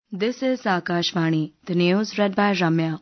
This is Akashvani, the news read by Ramya.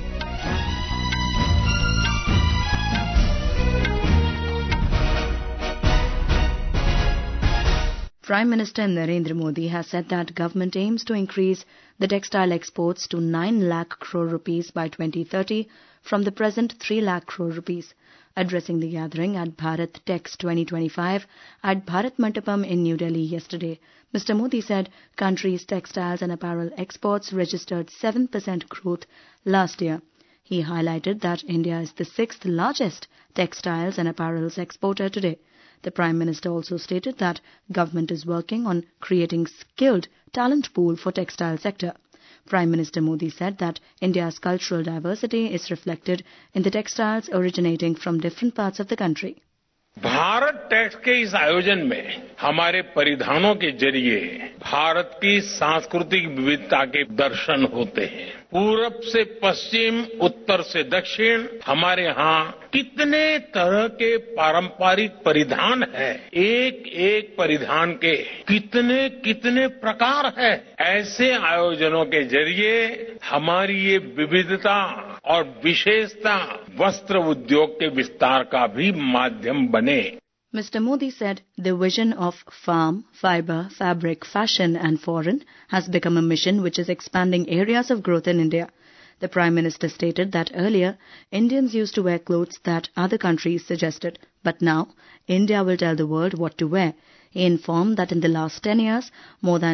Prime Minister Narendra Modi has said that government aims to increase the textile exports to 9 lakh crore rupees by 2030 from the present 3 lakh crore rupees. Addressing the gathering at Bharat Tex 2025 at Bharat Mandapam in New Delhi yesterday, Mr. Modi said country's textiles and apparel exports registered 7% growth last year. He highlighted that India is the 6th largest textiles and apparels exporter today. The Prime Minister also stated that government is working on creating skilled talent pool for textile sector. Prime Minister Modi said that India's cultural diversity is reflected in the textiles originating from different parts of the country. Bharat Tex के इस आयोजन में हमारे परिधानों के जरिए भारत की सांस्कृतिक विविधता के दर्शन होते हैं। पूरब से पश्चिम, उत्तर से दक्षिण हमारे यहाँ कितने तरह के पारंपरिक परिधान हैं। एक एक परिधान के कितने कितने प्रकार हैं। ऐसे आयोजनों के जरिए हमारी ये विविधता और विशेषता वस्त्र उद्योग के विस्तार का भी माध्यम बने। Mr. Modi said the vision of farm, fiber, fabric, fashion and foreign has become a mission which is expanding areas of growth in India. The Prime Minister stated that earlier, Indians used to wear clothes that other countries suggested, but now, India will tell the world what to wear. He informed that in the last 10 years, more than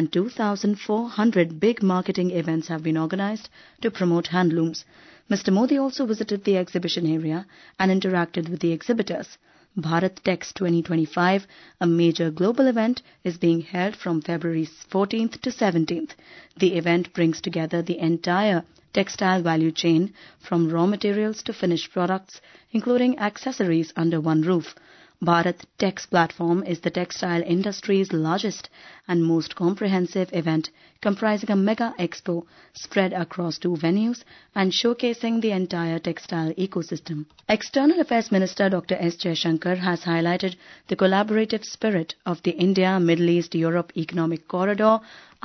2,400 big marketing events have been organized to promote handlooms. Mr. Modi also visited the exhibition area and interacted with the exhibitors. Bharat Tex 2025, a major global event, is being held from February 14th to 17th. The event brings together the entire textile value chain from raw materials to finished products, including accessories under one roof. Bharat Tex platform is the textile industry's largest and most comprehensive event, comprising a mega expo spread across 2 venues and showcasing the entire textile ecosystem. External Affairs Minister Dr. S. Jaishankar has highlighted the collaborative spirit of the India-Middle East-Europe Economic Corridor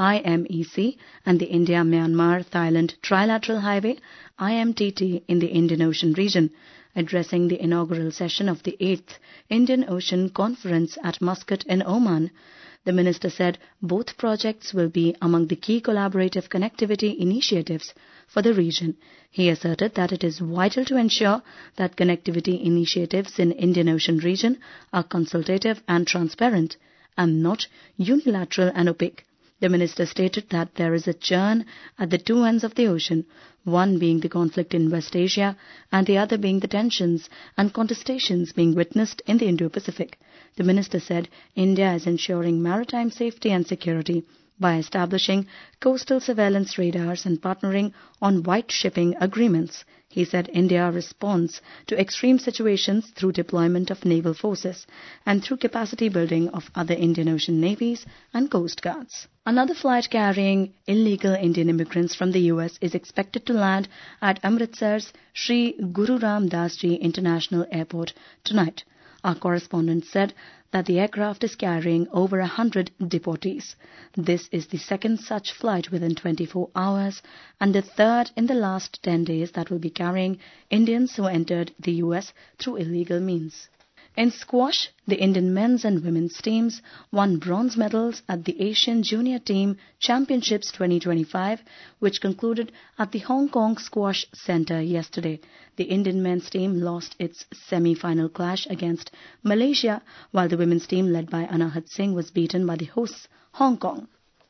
IMEC and the India-Myanmar-Thailand Trilateral Highway IMTT in the Indian Ocean region. Addressing the inaugural session of the 8th Indian Ocean Conference at Muscat in Oman, the minister said both projects will be among the key collaborative connectivity initiatives for the region. He asserted that it is vital to ensure that connectivity initiatives in Indian Ocean region are consultative and transparent and not unilateral and opaque. The minister stated that there is a churn at the 2 ends of the ocean, one being the conflict in West Asia and the other being the tensions and contestations being witnessed in the Indo-Pacific. The minister said India is ensuring maritime safety and security by establishing coastal surveillance radars and partnering on white shipping agreements. He said India responds to extreme situations through deployment of naval forces and through capacity building of other Indian Ocean navies and coast guards. Another flight carrying illegal Indian immigrants from the US is expected to land at Amritsar's Sri Guru Ram Das Ji International Airport tonight. Our correspondent said that the aircraft is carrying over 100 deportees. This is the second such flight within 24 hours and the third in the last 10 days that will be carrying Indians who entered the US through illegal means. In squash, the Indian men's and women's teams won bronze medals at the Asian Junior Team Championships 2025, which concluded at the Hong Kong Squash Centre yesterday. The Indian men's team lost its semi-final clash against Malaysia, while the women's team led by Anahat Singh was beaten by the hosts, Hong Kong.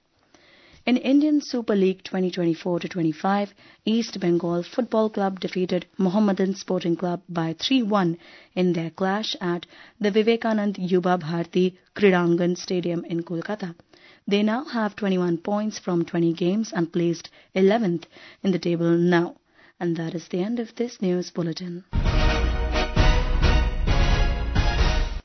In Indian Super League 2024-25, East Bengal Football Club defeated Mohammedan Sporting Club by 3-1 in their clash at the Vivekanand Yuba Bharti Kridangan Stadium in Kolkata. They now have 21 points from 20 games and placed 11th in the table now. And that is the end of this news bulletin.